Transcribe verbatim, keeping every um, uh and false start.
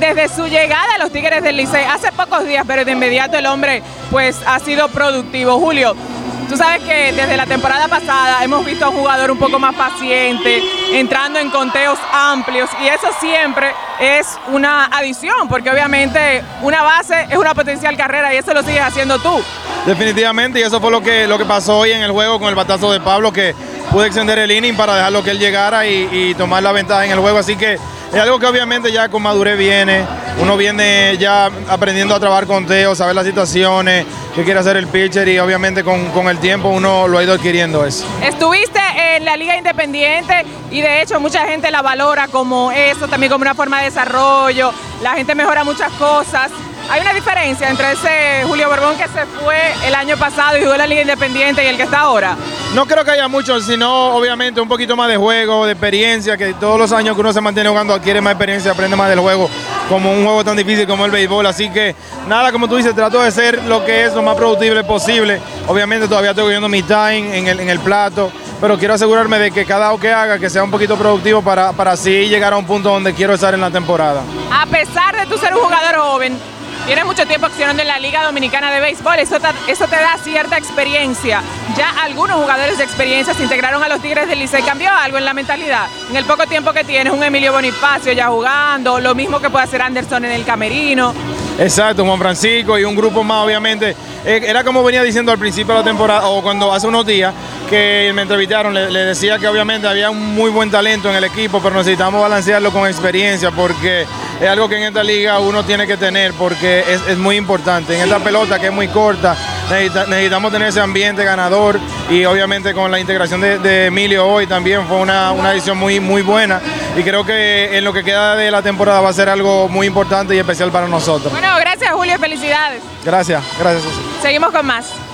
desde su llegada a los Tigres del Licey, hace pocos días, pero de inmediato el hombre pues ha sido productivo. Julio, tú sabes que desde la temporada pasada hemos visto a un jugador un poco más paciente, entrando en conteos amplios, y eso siempre es una adición, porque obviamente una base es una potencial carrera y eso lo sigues haciendo tú. Definitivamente, y eso fue lo que, lo que pasó hoy en el juego con el batazo de Pablo, que pude extender el inning para dejarlo que él llegara y, y tomar la ventaja en el juego, así que es algo que obviamente ya con madurez viene, uno viene ya aprendiendo a trabajar conteos, saber las situaciones, qué quiere hacer el pitcher, y obviamente con, con el tiempo uno lo ha ido adquiriendo eso. Estuviste en la Liga Independiente y de hecho mucha gente la valora como eso, también como una forma de desarrollo, la gente mejora muchas cosas. ¿Hay una diferencia entre ese Julio Borbón que se fue el año pasado y jugó en la Liga Independiente y el que está ahora? No creo que haya mucho, sino obviamente un poquito más de juego, de experiencia, que todos los años que uno se mantiene jugando adquiere más experiencia, aprende más del juego, como un juego tan difícil como el béisbol. Así que nada, como tú dices, trato de ser lo que es lo más productible posible. Obviamente todavía estoy cogiendo mi time en el, en el plato, pero quiero asegurarme de que cada o que haga, que sea un poquito productivo para, para así llegar a un punto donde quiero estar en la temporada. A pesar de tú ser un jugador joven, tienes mucho tiempo accionando en la Liga Dominicana de Béisbol, eso te, eso te da cierta experiencia. Ya algunos jugadores de experiencia se integraron a los Tigres del Licey. ¿Cambió algo en la mentalidad? En el poco tiempo que tienes, un Emilio Bonifacio ya jugando, lo mismo que puede hacer Anderson en el camerino. Exacto, Juan Francisco y un grupo más, obviamente. Eh, era como venía diciendo al principio de la temporada, o cuando hace unos días que me entrevistaron, le, le decía que obviamente había un muy buen talento en el equipo, pero necesitamos balancearlo con experiencia, porque es algo que en esta liga uno tiene que tener, porque es, es muy importante. En esta pelota que es muy corta, necesita, necesitamos tener ese ambiente ganador, y obviamente con la integración de, de Emilio hoy también fue una, una edición muy, muy buena, y creo que en lo que queda de la temporada va a ser algo muy importante y especial para nosotros. Bueno, gracias Julio, felicidades. Gracias, gracias. Seguimos con más.